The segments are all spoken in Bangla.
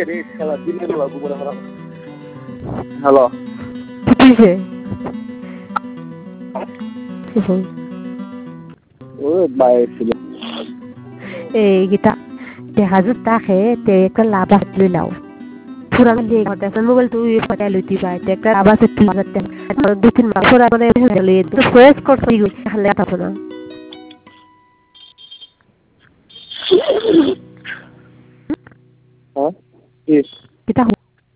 রে খেলা দিনের বেলা ঘুমোতে পারা হ্যালো কিসে ও বাইরে ছিল এই গীতা তে হাজত তাকে তে একটা লাভ লই লাও পুরা দিয়ে কথা আছে মোবাইল তুই ফাটা লইতি পাই তে একটা আবার সে তুই করতে দুই তিন মাস পরে মানে লই তো ফ্রেশ করতে গই তাহলে কথা না হ্যাঁ কি কিতা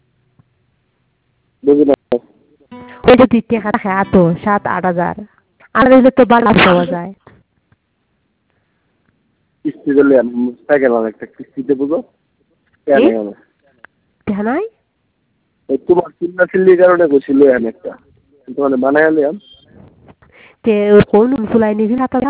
বুঝিনা ওই যে তুই টাকা খায় তো 7-8 হাজার আর হইলে তো বাড়া পাওয়া যায় কিস্তি দিলে সাইকেল একটা কিস্তিতে বুঝো কেন নাই এই তোমার চিন্তা চিল্লির কারণে বসছিল একটা তোমার বানাই আলিয়াম তে কোন ফুলাই নিবি না তোরা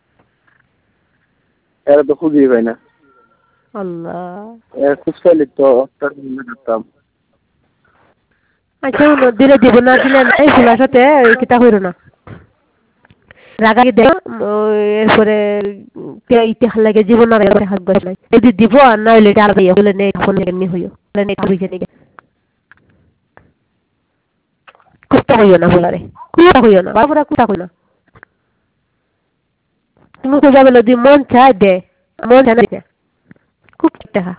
এরা তো খুঁজেই পাই না আল্লাহ খুঁজ পাইলে তো করতাম আচ্ছা নদীরে দিব না দিলে নাই ফুলার সাথে কিতা হইল না রাগাই দে এরপরে ইতিহাস লাগে জীবন আর হাত গছ নাই যদি দিব আর না হইলে এটা আলাদা হইলে নেই ফোন এমনি হইও নেই খাবি জানি কুস্তা হইও না ফুলারে কুস্তা হইও না বাবুরা কুস্তা হইও না তুমি তো যাবে যদি মন চায় দে মন চায় না খুব টাকা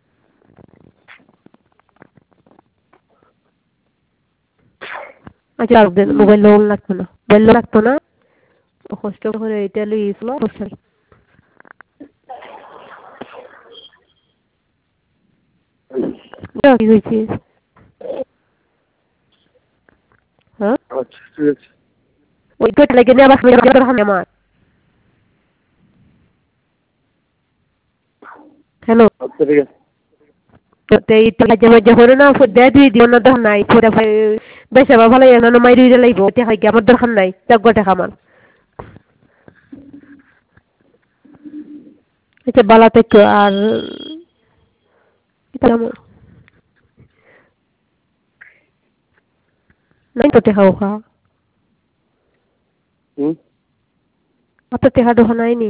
আচ্ছা মোবাইল লোন লাগতো না মোবাইল লাগতো না কষ্ট করে এটা লইছিল কি হয়েছে হ্যাঁ ওই পেট লেগে নিয়ে আবার আমার হ্যালো ঠিক আছে যখন না দে দুই দিন না দর নাই পরে বেশা বা ভালো না মাই রইলে লাইব তে হয় কি আমার দরকার নাই টাকা টাকা আমার এটা বালাতে আর নাই তো টাকা ওখা আপনার টাকা দোকা নাই নি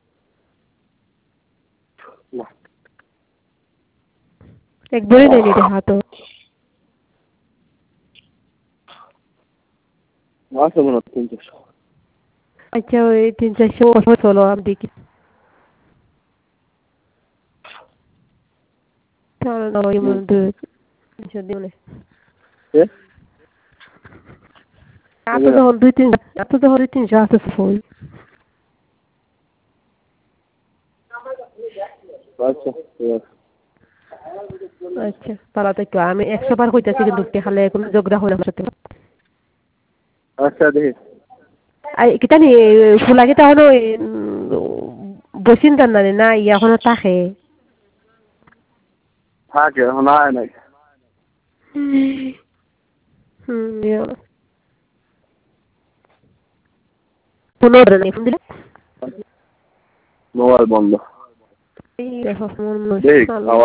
একবারই নেই নি টাকা তো আছে মনে হয় 300 আচ্ছা ওই 300 চলো আমি দেখি তাহলে না ওই মধ্যে যদি মনে এত যখন 2-3 আছে ফুল আচ্ছা পালাতে কি আমি 100 বার কইতাছি কিন্তু খালে কোনো ঝগড়া হলো আমার সাথে আচ্ছা দেখি আই কিতানি ফুলা কিতা হলো বসিন কান্না না এখনো থাকে এখন আয় নাই মোবাইল বন্ধ আমার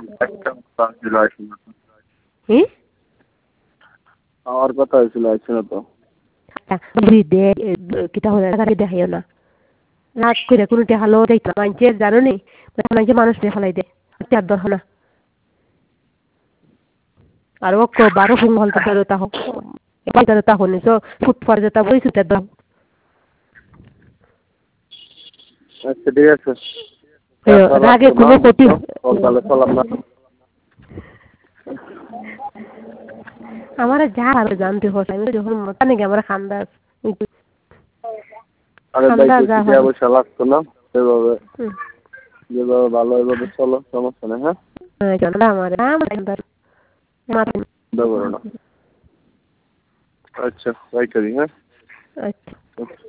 কথা হয়েছিল আসছে না তো কিতা হলে দেখাইও না রাগ করে কোনো দেখালো দেখতে মানছে জানো নি মানছে মানুষ দেখালাই দে তার দরকার না আর ও বারো ফুং হল তা হোক তা হনি তো ফুট পর যেটা বই সুতার দাম আচ্ছা ঠিক আছে রাগে কোনো ক্ষতি আমার যা আরো জানতে হচ্ছে আমি যখন মতা নাকি আমার খান্দাস লাগতো না সেভাবে যেভাবে ভালো এভাবে চলো সমস্যা নেই হ্যাঁ আচ্ছা রাইট করি হ্যাঁ আচ্ছা